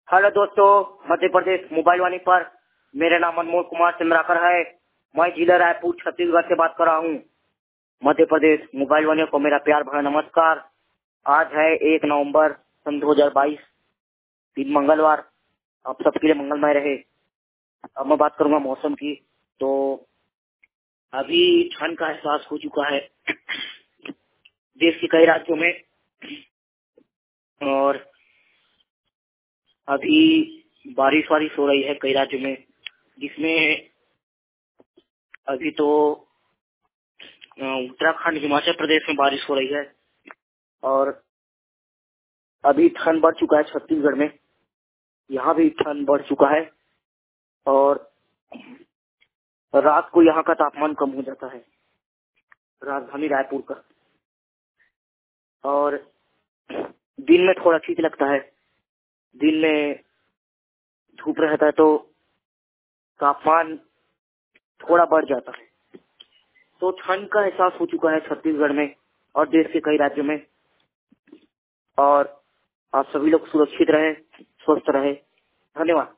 Hello दोस्तों, Madhya Pradesh mobile वाणी पर मेरा नाम अनमोल कुमार चंद्राकर है। मैं जिला रायपुर छत्तीसगढ़ से बात कर रहा हूँ। मध्य प्रदेश मोबाइल वाणी को मेरा प्यार भरा नमस्कार। आज है 1 नवंबर सन 2022, दिन मंगलवार। आप सबके लिए मंगलमय रहे। अब मैं बात करूंगा मौसम की। तो अभी ठंड का एहसास हो चुका है देश के कई राज्यों में, और अभी बारिश हो रही है कई राज्यों में, जिसमें अभी तो उत्तराखंड हिमाचल प्रदेश में बारिश हो रही है। और अभी ठंड बढ़ चुका है छत्तीसगढ़ में, यहाँ भी ठंड बढ़ चुका है। और रात को यहाँ का तापमान कम हो जाता है, राजधानी रायपुर का। और दिन में थोड़ा ठीक लगता है, दिन में धूप रहता है तो तापमान थोड़ा बढ़ जाता है। तो ठंड का एहसास हो चुका है छत्तीसगढ़ में और देश के कई राज्यों में। और आप सभी लोग सुरक्षित रहे, स्वस्थ रहे। धन्यवाद।